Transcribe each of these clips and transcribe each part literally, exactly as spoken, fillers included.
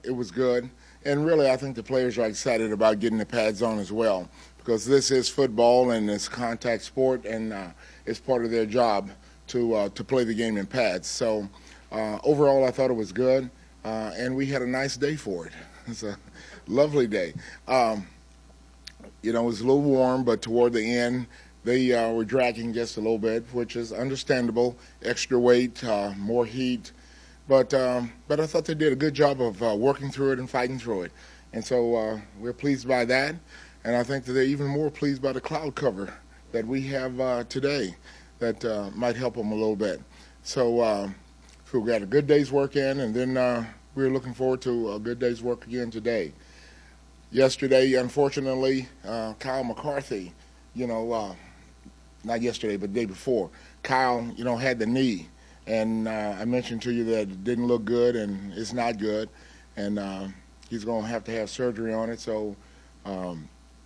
it was good. And really, I think the players are excited about getting the pads on as well because this is football and it's contact sport, and uh, it's part of their job to uh, to play the game in pads. So uh, overall, I thought it was good, uh, and we had a nice day for it. It's a lovely day. Um, you know, it was a little warm, but toward the end, they uh, were dragging just a little bit, which is understandable. Extra weight, uh, more heat. But um, but I thought they did a good job of uh, working through it and fighting through it. And so uh, we're pleased by that. And I think that they're even more pleased by the cloud cover that we have uh, today that uh, might help them a little bit. So, uh, so we got a good day's work in, and then uh, we're looking forward to a good day's work again today. Yesterday, unfortunately, uh, Kyle McCarthy, you know, uh, not yesterday, but the day before, Kyle, you know, had the knee. And uh, I mentioned to you that it didn't look good, and it's not good. And uh, he's going to have to have surgery on it. So um,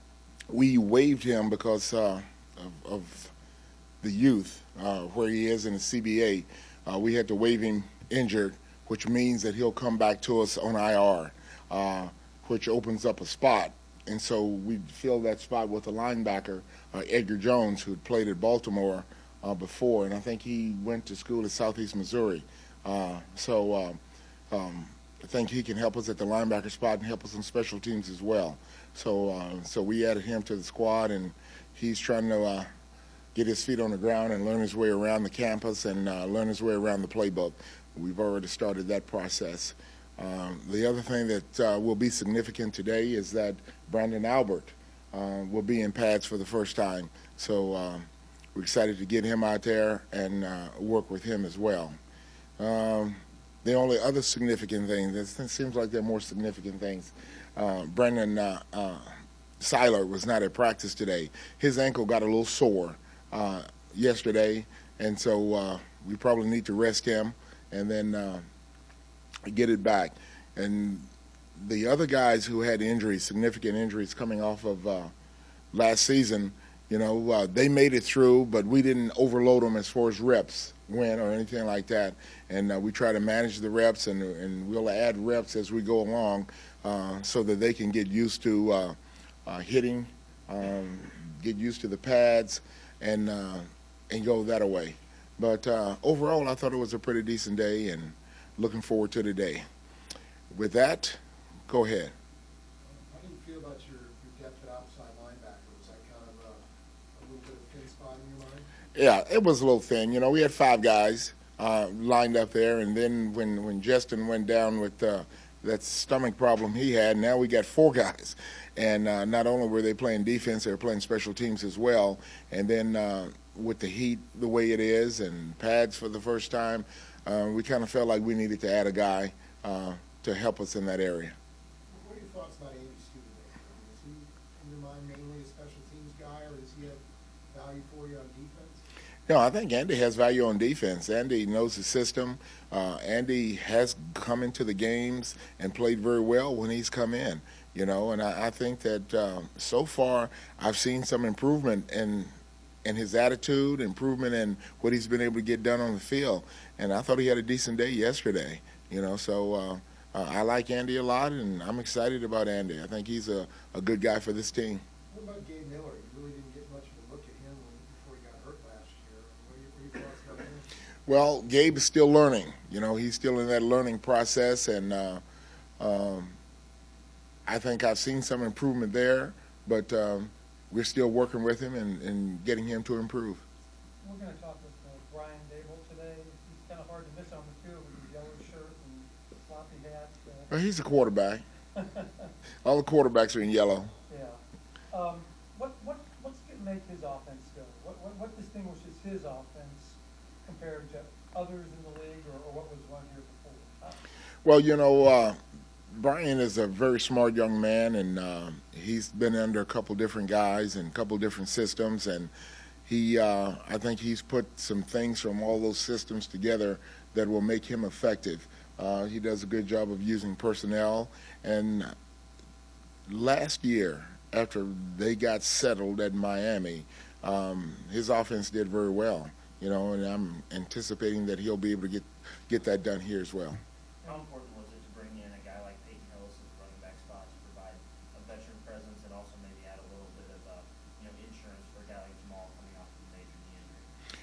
we waived him because uh, of, of the youth, uh, where he is in the C B A. Uh, we had to waive him injured, which means that he'll come back to us on I R, uh, which opens up a spot. And so we filled that spot with a linebacker, uh, Edgar Jones, who had played at Baltimore Uh, before, and I think he went to school at Southeast Missouri. Uh, so uh, um, I think he can help us at the linebacker spot and help us on special teams as well. So uh, so we added him to the squad, and he's trying to uh, get his feet on the ground and learn his way around the campus and uh, learn his way around the playbook. We've already started that process. Um, the other thing that uh, will be significant today is that Brandon Albert uh, will be in pads for the first time. So uh, we're excited to get him out there and uh, work with him as well. Um, the only other significant thing, it seems like there are more significant things. Uh, Brandon uh, uh, Seiler was not at practice today. His ankle got a little sore uh, yesterday, and so uh, we probably need to rest him and then uh, get it back. And the other guys who had injuries, significant injuries coming off of uh, last season, You know, uh, they made it through, but we didn't overload them as far as reps went or anything like that. And uh, we try to manage the reps, and, and we'll add reps as we go along uh, so that they can get used to uh, uh, hitting, um, get used to the pads, and uh, and go that way. But uh, overall, I thought it was a pretty decent day, and looking forward to the day. With that, go ahead. How do you feel about your, your depth at outside linebacker? Was that kind of a, a little bit of thin spot in your mind? Yeah, it was a little thin. You know, we had five guys uh, lined up there, and then when, when Justin went down with uh, that stomach problem he had, now we got four guys. And uh, not only were they playing defense, they were playing special teams as well. And then uh, with the heat the way it is and pads for the first time, uh, we kind of felt like we needed to add a guy uh, to help us in that area. What are your thoughts about Andy Studebaker? Is he, in your mind, mainly a special teams guy, or does he have value for you on defense? No, I think Andy has value on defense. Andy knows the system. Uh, Andy has come into the games and played very well when he's come in, you know, and I, I think that uh, so far I've seen some improvement in in his attitude, improvement in what he's been able to get done on the field. And I thought he had a decent day yesterday, you know, so uh, uh, I like Andy a lot, and I'm excited about Andy. I think he's a, a good guy for this team. What about Gabe Miller? You really didn't get much of a look at him when, before he got hurt last year. What are, your, what are your thoughts about him? Well, Gabe is still learning. You know, he's still in that learning process, and uh, um, I think I've seen some improvement there, but um, we're still working with him and, and getting him to improve. We're going to talk with uh, Brian Dable today. He's kind of hard to miss on the field with his yellow shirt and floppy hat. Uh, Well, he's a quarterback. All the quarterbacks are in yellow. yeah. Um, what what what's going to make his offense go? What, what what distinguishes his offense compared to others in the league, or, or what was run here before? Uh, Well, you know, uh, Brian is a very smart young man, and uh, he's been under a couple different guys and a couple different systems, and he, uh, I think he's put some things from all those systems together that will make him effective. Uh, he does a good job of using personnel, and last year, after they got settled at Miami, um, his offense did very well, you know, and I'm anticipating that he'll be able to get, get that done here as well. How important was it to bring in a guy like Peyton Hillis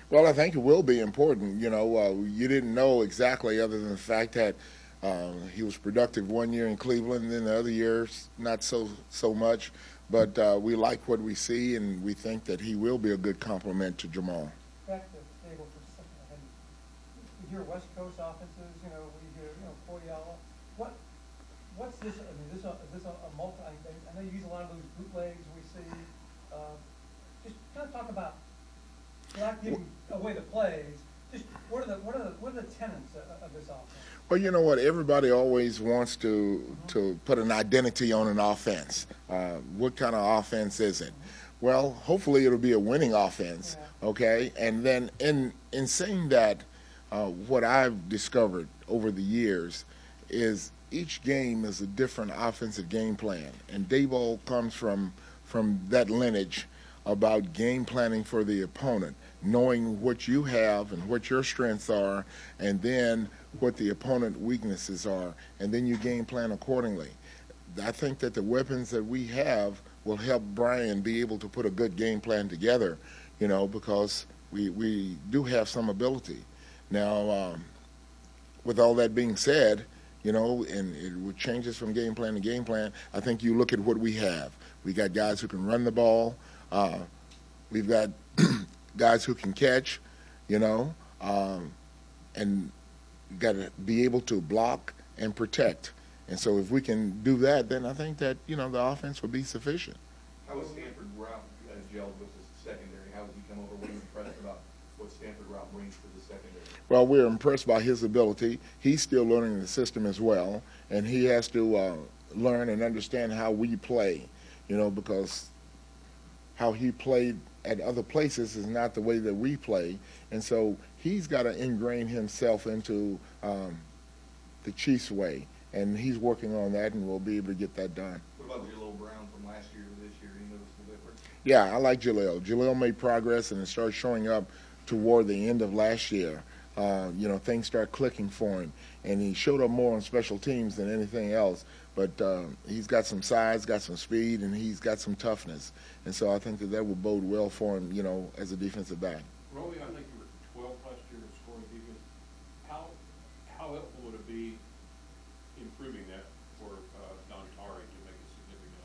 Well, I think it will be important. You know, uh, you didn't know exactly, other than the fact that uh, he was productive one year in Cleveland, and then the other years not so so much. But uh, we like what we see, and we think that he will be a good complement to Jamal. Back to Dable for a second. And we hear West Coast offenses, you know, we hear, you know, Koyala. What, what's this, I mean, this, a- is this a, a multi, I, I know you use a lot of those bootlegs we see. Uh, Just kind of talk about, without giving away the plays, just what are the, what are the, what are the tenets of, of this offense? Well, you know what? Everybody always wants to to put an identity on an offense. Uh, what kind of offense is it? Well, hopefully it'll be a winning offense, okay? And then in in saying that, uh, what I've discovered over the years is each game is a different offensive game plan, and Dayball comes from from that lineage about game planning for the opponent, knowing what you have and what your strengths are, and then what the opponent weaknesses are, and then you game plan accordingly. I think that the weapons that we have will help Brian be able to put a good game plan together, you know, because we, we do have some ability. Now, um, with all that being said, you know, and it changes from game plan to game plan, I think you look at what we have. We got guys who can run the ball. Uh, we've got guys who can catch, you know, um, and got to be able to block and protect. And so if we can do that, then I think that, you know, the offense will be sufficient. How was Stanford Route uh, gelled with the secondary? How has he come over? What are you impressed about what Stanford Route brings to the secondary? Well, we're impressed by his ability. He's still learning the system as well, and he has to uh, learn and understand how we play, you know, because how he played at other places is not the way that we play. And so he's got to ingrain himself into um, the Chiefs' way, and he's working on that, and we'll be able to get that done. What about Jaleel Brown from last year to this year? Any noticeable difference? Yeah, I like Jaleel. Jaleel made progress, and it started showing up toward the end of last year. Uh, you know, things start clicking for him, and he showed up more on special teams than anything else. But uh, he's got some size, got some speed, and he's got some toughness. And so I think that that will bode well for him, you know, as a defensive back. Rolly, I think you were twelve last year in scoring defense. How, how helpful would it be improving that for uh, Don Tari to make a significant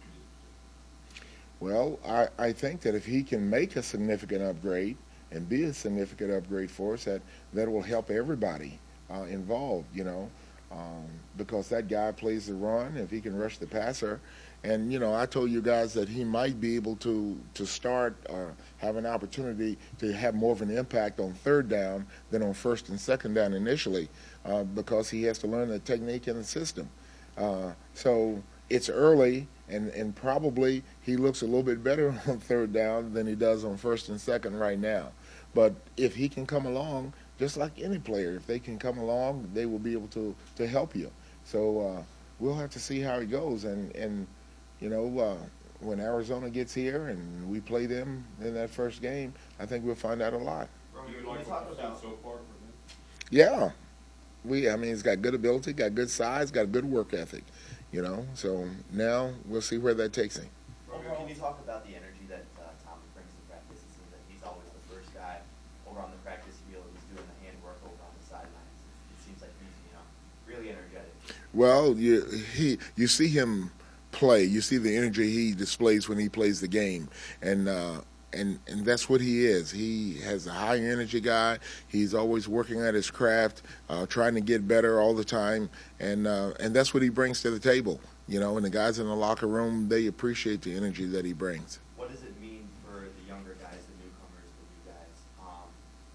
upgrade? Well, I, I think that if he can make a significant upgrade and be a significant upgrade for us, that, that will help everybody uh, involved, you know, um, because that guy plays the run, if he can rush the passer. And, you know, I told you guys that he might be able to, to start or have an opportunity to have more of an impact on third down than on first and second down initially uh, because he has to learn the technique and the system. Uh, so it's early, and, and probably he looks a little bit better on third down than he does on first and second right now. But if he can come along, just like any player, if they can come along, they will be able to, to help you. So uh, we'll have to see how it goes. And, and you know, uh, when Arizona gets here and we play them in that first game, I think we'll find out a lot. Do you like what you've seen so far from him? Yeah. We, I mean, he's got good ability, got good size, got good work ethic, you know. So now we'll see where that takes him. Roger, can you talk about the energy that uh, Thomas brings to practice? It seems like he's always the first guy over on the practice field. He's doing the handwork over on the sidelines. It seems like he's, you know, really energetic. Well, you he you see him play. You see the energy he displays when he plays the game, and uh, and and that's what he is. He has a high energy guy. He's always working at his craft, uh, trying to get better all the time, and uh, and that's what he brings to the table. You know, and the guys in the locker room, they appreciate the energy that he brings. What does it mean for the younger guys, the newcomers, for you guys, um,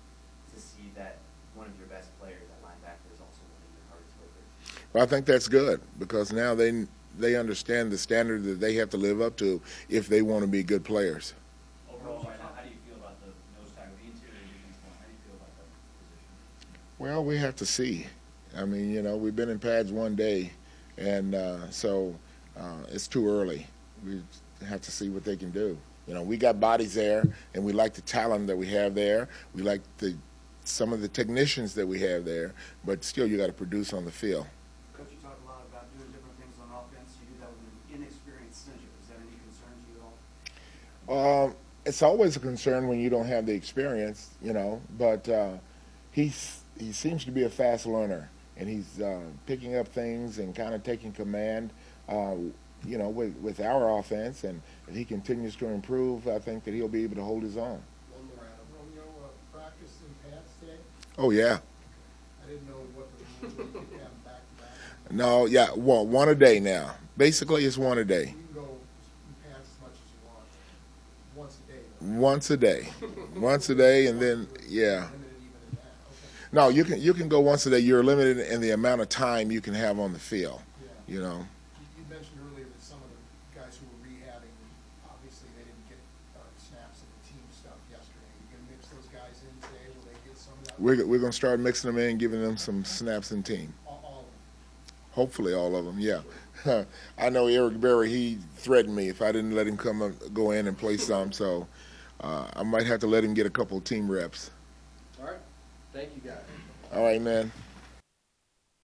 to see that one of your best players at linebacker is also one of your hardest workers? Well, I think that's good because now they they understand the standard that they have to live up to if they want to be good players. Overall, right now, how do you feel about the nose tackle, the interior defense line? How do you feel about that position? Well, we have to see. I mean, you know, we've been in pads one day, and uh, so uh, it's too early. We have to see what they can do. You know, we got bodies there, and we like the talent that we have there. We like the some of the technicians that we have there, but still, you got to produce on the field. Coach, you talk a lot about doing different things on offense. You do that with an inexperienced center. Is that any concern to you at all? Um, it's always a concern when you don't have the experience, you know. But uh, he's he seems to be a fast learner, and he's uh, picking up things and kind of taking command. Uh, you know, with with our offense, and if he continues to improve, I think that he'll be able to hold his own. One more, Adam. Romeo, uh, practice in pads today? Oh yeah. I didn't know what the rules were, you could have them back to back. No, yeah, well, one a day now. Basically, it's one a day. You can go in pads as much as you want, once a day. though. Once a day, once a day, and then yeah. Limited even in that, okay. No, you can you can go once a day. You're limited in the amount of time you can have on the field. Yeah. You know. You, you mentioned earlier that some of the guys who were rehabbing, obviously they didn't get uh, snaps in the team stuff yesterday. You gonna mix those guys in today? Will they get some of that? We're we're gonna start mixing them in, giving them some snaps in team. All, all of them? Hopefully, all of them. Yeah. I know Eric Berry. He threatened me if I didn't let him come and go in and play some. So uh, I might have to let him get a couple team reps. All right, thank you, guys. All right, man.